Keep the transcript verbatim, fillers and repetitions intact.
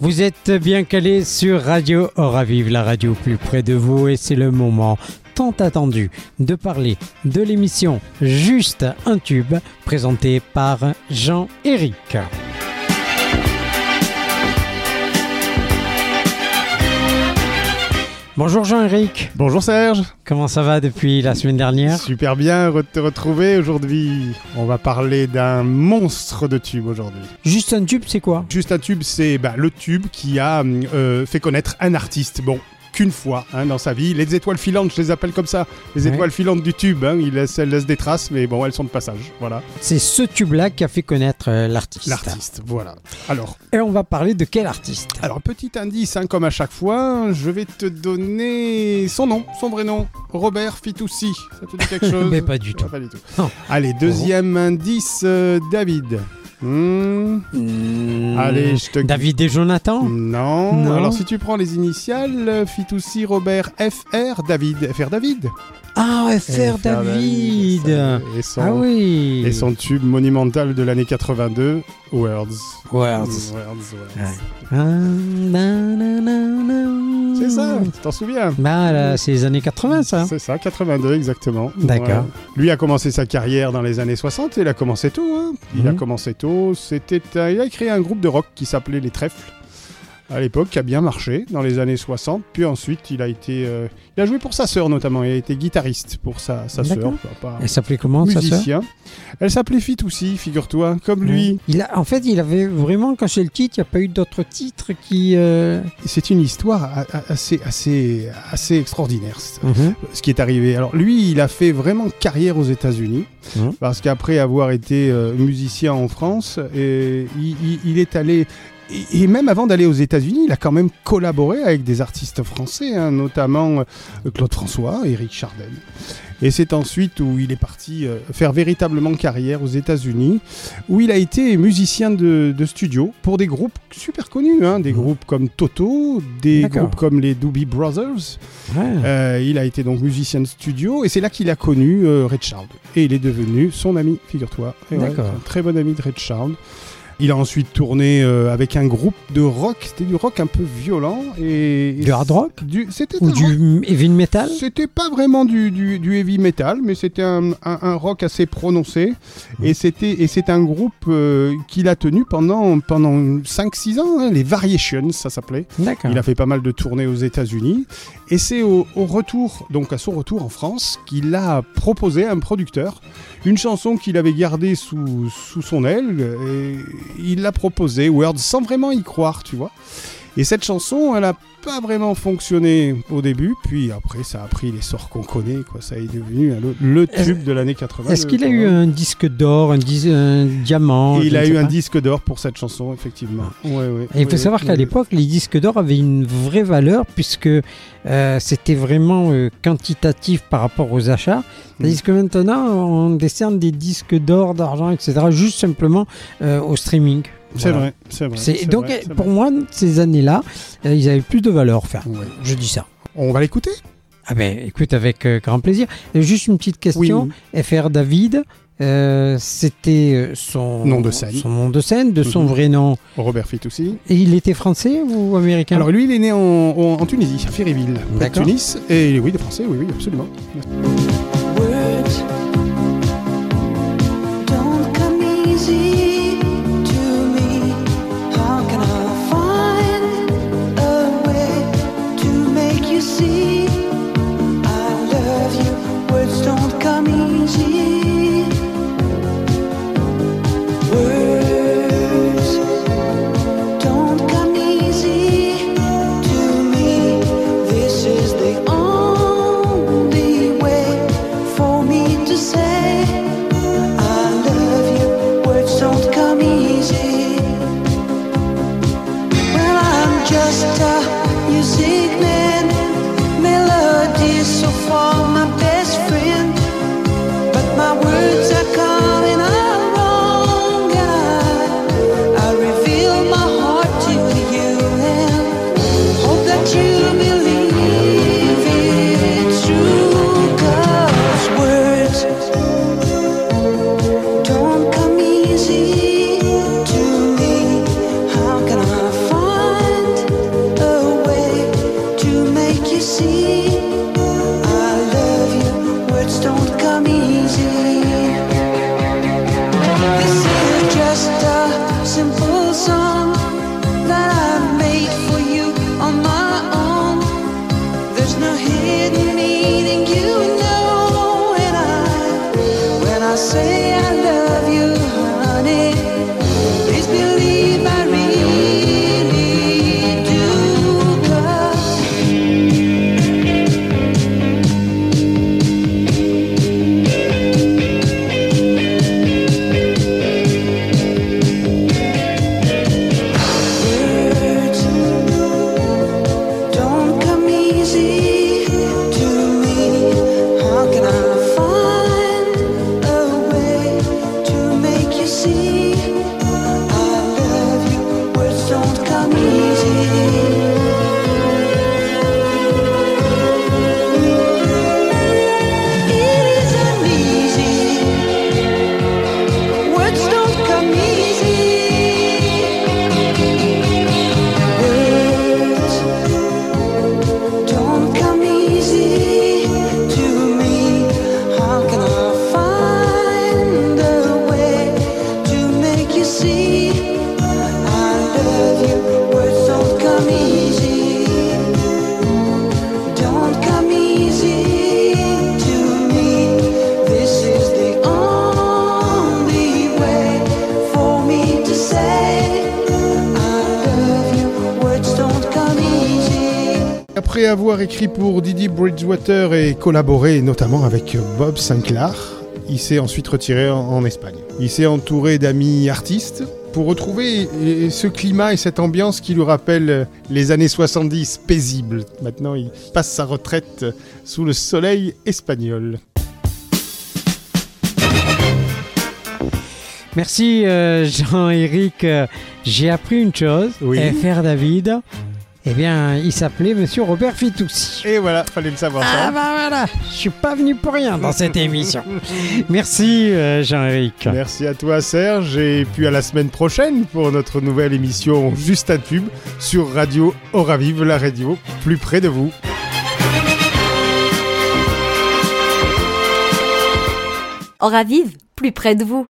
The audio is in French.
Vous êtes bien calés sur Radio Oravive, la radio plus près de vous, et c'est le moment tant attendu de parler de l'émission Juste un tube, présentée par Jean-Éric. Bonjour Jean-Éric. Bonjour Serge. Comment ça va depuis la semaine dernière? Super bien de te retrouver. Aujourd'hui, on va parler d'un monstre de tube aujourd'hui. Juste un tube, c'est quoi? Juste un tube, c'est bah, le tube qui a euh, fait connaître un artiste. Bon, qu'une fois hein, dans sa vie. Les étoiles filantes, je les appelle comme ça. Les étoiles ouais. filantes du tube. Hein, ils laissent, elles laissent des traces, mais bon, elles sont de passage. Voilà. C'est ce tube-là qui a fait connaître euh, l'artiste. L'artiste, voilà. Alors. Et on va parler de quel artiste? Alors, petit indice, hein, comme à chaque fois, je vais te donner son nom, son vrai nom. Robert Fitoussi. Ça te dit quelque chose? Mais pas du tout. Ah, pas du tout. Oh. Allez, deuxième oh. indice, euh, David. Mmh. Mmh. Allez, je te... David et Jonathan? Non. non. Alors, si tu prends les initiales, Fitoussi, Robert, F R, David. F R David. Ah, F R, F R David. David. Et son, ah oui. Et son tube monumental de l'année quatre-vingt-deux, Words. Words. Words, Words. Ouais. Ah, na, na, na, na. C'est ça, tu t'en souviens? Bah, là, c'est les années quatre-vingts, ça. C'est ça, quatre-vingt-deux, exactement. D'accord. Ouais. Lui a commencé sa carrière dans les années soixante, et il a commencé tôt. Hein. Il mmh. a commencé tôt. C'était, euh, il a créé un groupe de rock qui s'appelait Les Trèfles, à l'époque, qui a bien marché dans les années soixante. Puis ensuite, il a été, euh, il a joué pour sa sœur notamment. Il a été guitariste pour sa, sa sœur. Elle s'appelait comment, musicien. sa sœur? Elle s'appelait Fitoussi, figure-toi, comme ouais. lui. Il a, en fait, il avait vraiment, quand c'est le titre, il n'y a pas eu d'autres titres qui... Euh... C'est une histoire assez, assez, assez extraordinaire, mm-hmm. ce qui est arrivé. Alors lui, il a fait vraiment carrière aux États-Unis, mm-hmm. parce qu'après avoir été euh, musicien en France, et il, il, il est allé... Et même avant d'aller aux États-Unis, il a quand même collaboré avec des artistes français, hein, notamment euh, Claude François, Éric Chardin. Et c'est ensuite où il est parti euh, faire véritablement carrière aux États-Unis, où il a été musicien de, de studio pour des groupes super connus, hein, des mmh. groupes comme Toto, des D'accord. groupes comme les Doobie Brothers. Ouais. Euh, il a été donc musicien de studio, et c'est là qu'il a connu euh, Ray Charles. Et il est devenu son ami, figure-toi. Et D'accord. Ouais, un très bon ami de Ray Charles. Il a ensuite tourné euh, avec un groupe de rock, c'était du rock un peu violent. Et, et du hard rock du, c'était Ou du rock, heavy metal? C'était pas vraiment du, du, du heavy metal, mais c'était un, un, un rock assez prononcé. Mmh. Et, c'était, et c'est un groupe euh, qu'il a tenu pendant, pendant cinq six ans, hein, les Variations, ça s'appelait. D'accord. Il a fait pas mal de tournées aux États-Unis. Et c'est au, au retour, donc à son retour en France, qu'il a proposé à un producteur une chanson qu'il avait gardée sous, sous son aile, et il l'a proposée, Words, sans vraiment y croire, tu vois. Et cette chanson, elle n'a pas vraiment fonctionné au début, puis après, ça a pris l'essor qu'on connaît, quoi. Ça est devenu le, le tube de l'année quatre-vingts. Est-ce qu'il a eu un disque d'or, un, dis- un diamant? Il a eu un disque d'or pour cette chanson, effectivement. Ouais, ouais, Et il faut ouais, savoir ouais, qu'à ouais. l'époque, les disques d'or avaient une vraie valeur, puisque euh, c'était vraiment euh, quantitatif par rapport aux achats. Tandis que maintenant, on décerne des disques d'or, d'argent, et cetera, juste simplement euh, au streaming. C'est voilà. vrai, c'est vrai. C'est, c'est donc, vrai, c'est pour vrai. moi, ces années-là, euh, ils avaient plus de valeur. Enfin, ouais. Je dis ça. On va l'écouter? Ah ben, écoute, avec euh, grand plaisir. Et juste une petite question. Oui. F R David, euh, c'était son nom de scène, son nom de scène, de son mm-hmm. vrai nom. Robert Fitoussi. Et il était français ou américain? Alors lui, il est né en, en, en Tunisie, à Féréville, près de Tunis. Et oui, il est français, oui, oui, absolument. Words are coming out wrong, and I you see, I love you, words don't come easy, don't come easy to me. This is the only way for me to say I love you, words don't come easy. Après avoir écrit pour Didi Bridgewater et collaboré notamment avec Bob Sinclair, il s'est ensuite retiré en, en Espagne. Il s'est entouré d'amis artistes pour retrouver ce climat et cette ambiance qui lui rappelle les années soixante-dix paisibles. Maintenant, il passe sa retraite sous le soleil espagnol. Merci euh, Jean-Éric. J'ai appris une chose. Oui. Eh, Frère David, eh bien, il s'appelait Monsieur Robert Fitoussi. Et voilà, fallait le savoir Ah ça. bah voilà, je suis pas venu pour rien dans cette émission. Merci euh, Jean-Éric. Merci à toi Serge et puis à la semaine prochaine pour notre nouvelle émission Juste un tube sur Radio Aura Vive, la radio plus près de vous. Aura Vive, plus près de vous.